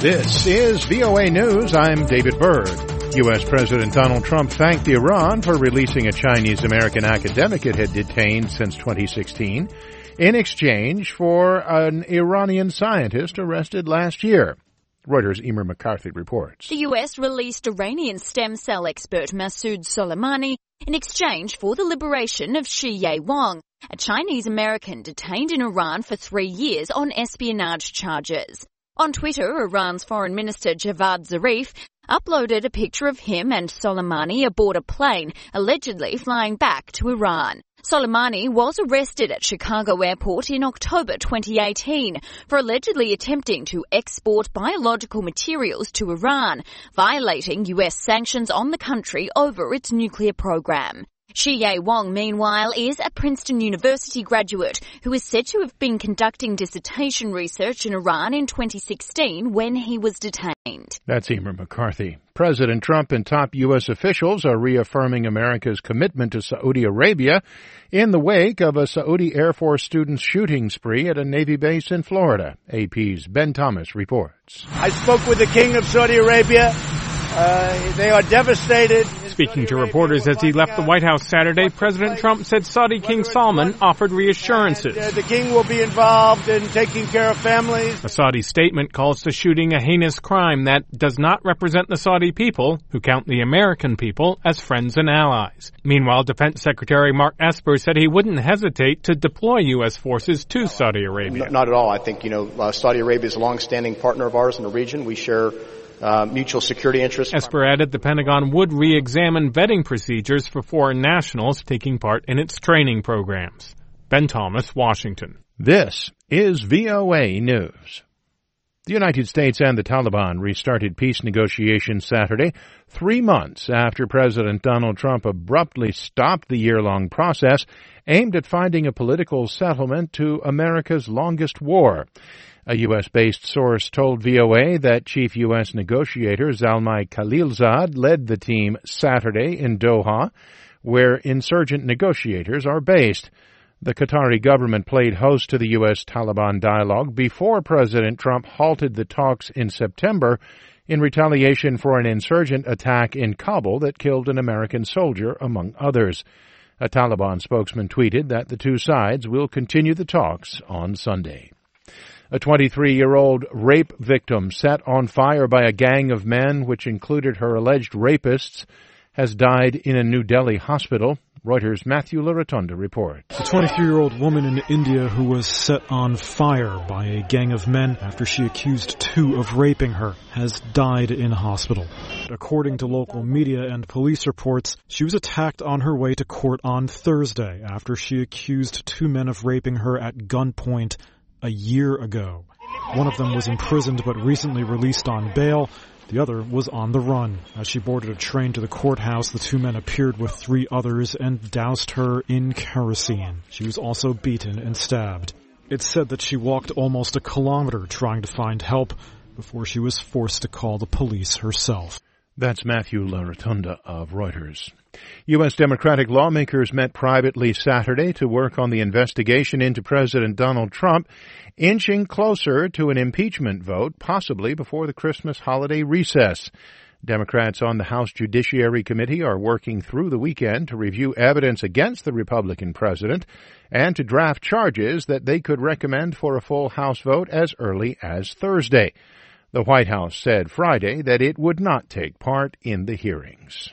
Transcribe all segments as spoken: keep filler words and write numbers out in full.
This is V O A News. I'm David Byrd. U S. President Donald Trump thanked Iran for releasing a Chinese-American academic it had detained since twenty sixteen in exchange for an Iranian scientist arrested last year. Reuters' Emer McCarthy reports. The U S released Iranian stem cell expert Masoud Soleimani in exchange for the liberation of Xie Wang, a Chinese-American detained in Iran for three years on espionage charges. On Twitter, Iran's Foreign Minister Javad Zarif uploaded a picture of him and Soleimani aboard a plane, allegedly flying back to Iran. Soleimani was arrested at Chicago Airport in October twenty eighteen for allegedly attempting to export biological materials to Iran, violating U S sanctions on the country over its nuclear program. Xie Wang, meanwhile, is a Princeton University graduate who is said to have been conducting dissertation research in Iran in twenty sixteen when he was detained. That's Emer McCarthy. President Trump and top U S officials are reaffirming America's commitment to Saudi Arabia in the wake of a Saudi Air Force student's shooting spree at a Navy base in Florida. A P's Ben Thomas reports. I spoke with the King of Saudi Arabia. Uh, they are devastated. Speaking to reporters as he left the White House Saturday, President Trump said Saudi King Salman offered reassurances. And, uh, the king will be involved in taking care of families. A Saudi statement calls the shooting a heinous crime that does not represent the Saudi people, who count the American people as friends and allies. Meanwhile, Defense Secretary Mark Esper said he wouldn't hesitate to deploy U S forces to Saudi Arabia. Not at all. I think, you know, uh, Saudi Arabia is a long-standing partner of ours in the region. We share Uh, mutual security interests. Esper added the Pentagon would re-examine vetting procedures for foreign nationals taking part in its training programs. Ben Thomas, Washington. This is V O A News. The United States and the Taliban restarted peace negotiations Saturday, three months after President Donald Trump abruptly stopped the year-long process aimed at finding a political settlement to America's longest war. A U S-based source told V O A that Chief U S negotiator Zalmay Khalilzad led the team Saturday in Doha, where insurgent negotiators are based. The Qatari government played host to the U S-Taliban dialogue before President Trump halted the talks in September in retaliation for an insurgent attack in Kabul that killed an American soldier, among others. A Taliban spokesman tweeted that the two sides will continue the talks on Sunday. A twenty-three-year-old rape victim set on fire by a gang of men, which included her alleged rapists, has died in a New Delhi hospital. Reuters' Matthew Larotunda reports. A twenty-three-year-old woman in India who was set on fire by a gang of men after she accused two of raping her has died in hospital. According to local media and police reports, she was attacked on her way to court on Thursday after she accused two men of raping her at gunpoint a year ago. One of them was imprisoned but recently released on bail. The other was on the run. As she boarded a train to the courthouse, the two men appeared with three others and doused her in kerosene. She was also beaten and stabbed. It's said that she walked almost a kilometer trying to find help before she was forced to call the police herself. That's Matthew Larotunda of Reuters. U S. Democratic lawmakers met privately Saturday to work on the investigation into President Donald Trump, inching closer to an impeachment vote, possibly before the Christmas holiday recess. Democrats on the House Judiciary Committee are working through the weekend to review evidence against the Republican president and to draft charges that they could recommend for a full House vote as early as Thursday. The White House said Friday that it would not take part in the hearings.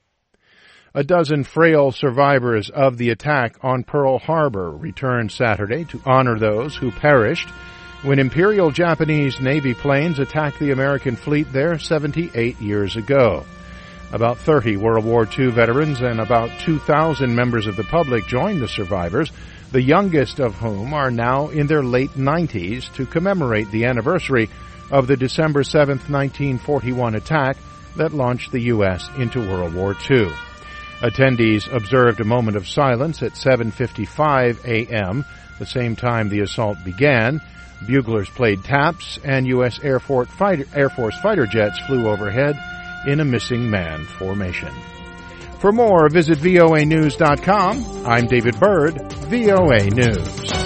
A dozen frail survivors of the attack on Pearl Harbor returned Saturday to honor those who perished when Imperial Japanese Navy planes attacked the American fleet there seventy-eight years ago. About thirty World War Two veterans and about two thousand members of the public joined the survivors, the youngest of whom are now in their late nineties, to commemorate the anniversary of the December seventh, nineteen forty-one attack that launched the U S into World War Two. Attendees observed a moment of silence at seven fifty-five a.m., the same time the assault began. Buglers played taps, and U S. Air Force fighter, Air Force fighter jets flew overhead in a missing man formation. For more, visit V O A news dot com. I'm David Byrd, V O A News.